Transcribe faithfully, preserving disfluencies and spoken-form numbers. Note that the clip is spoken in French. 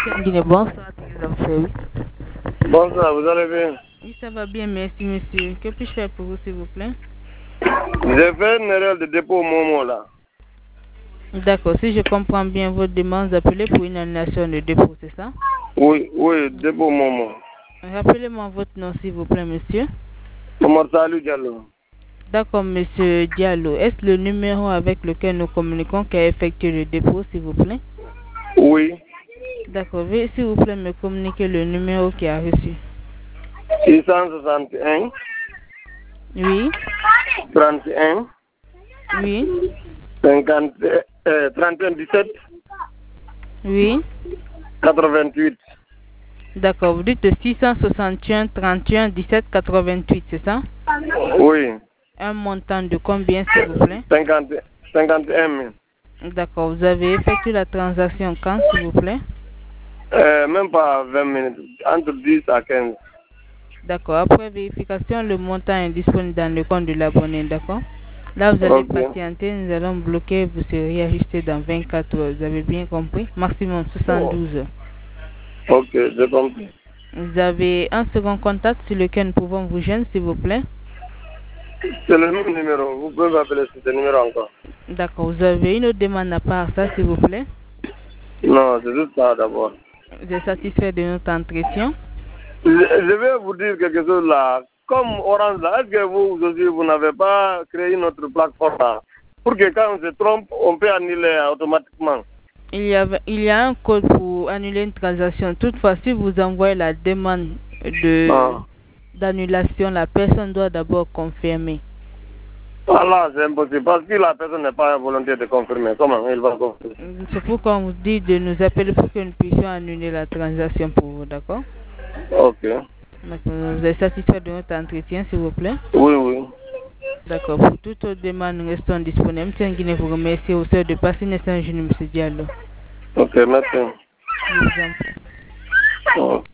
Monsieur Nguine, bonsoir. Oui. Bonsoir, vous allez bien? Oui, ça va bien, merci monsieur. Que puis-je faire pour vous, s'il vous plaît? J'ai fait une erreur de dépôt au moment là. D'accord, si je comprends bien votre demande d'appeler pour une annulation de dépôt, c'est ça? Oui, oui, dépôt au moment. Rappelez-moi votre nom, s'il vous plaît, monsieur. Omar Salou Diallo. D'accord, monsieur Diallo. Est-ce le numéro avec lequel nous communiquons qui a effectué le dépôt, s'il vous plaît? Oui. D'accord, veuillez s'il vous plaît me communiquer le numéro qui a reçu. six cent soixante et un. Oui. trente et un. Oui. cinquante, euh, trente et un dix-sept. Oui. quatre-vingt-huit. D'accord, vous dites six cent soixante et un, trente et un, dix-sept, quatre-vingt-huit, c'est ça? Oui. Un montant de combien, s'il vous plaît? cinquante, cinquante et un mille. D'accord, vous avez effectué la transaction quand, s'il vous plaît? Euh, même pas vingt minutes, entre dix à quinze. D'accord, après vérification, le montant est disponible dans le compte de l'abonné, d'accord? Là, vous allez Okay. patienter, nous allons bloquer, vous serez ajusté dans vingt-quatre heures, vous avez bien compris? Maximum soixante-douze heures. Ok, j'ai compris. Vous avez un second contact sur lequel nous pouvons vous joindre, s'il vous plaît? C'est le même numéro, vous pouvez m'appeler sur ce numéro encore. D'accord, vous avez une autre demande à part ça, s'il vous plaît? Non, c'est juste ça d'abord. Vous êtes satisfait de notre entretien? Je, je vais vous dire quelque chose là. Comme Orange là, est-ce que vous aussi, vous n'avez pas créé notre plateforme là pour que quand on se trompe, on peut annuler automatiquement? Il y, a, il y a un code pour annuler une transaction. Toutefois, si vous envoyez la demande de Ah. d'annulation, la personne doit d'abord confirmer. Voilà, c'est impossible parce que la personne n'est pas volontaire de confirmer. Comment il va confirmer? C'est pourquoi on vous dit de nous appeler pour que nous puissions annuler la transaction pour vous, d'accord? Ok. Vous êtes satisfait de notre entretien, s'il vous plaît? Oui, oui. D'accord. Pour toute autre demande, nous restons disponibles. Tiens, Guinée, vous remercie au sœur de passer une excellente journée, M. Diallo. Ok, merci. Je vous en prie. Oh.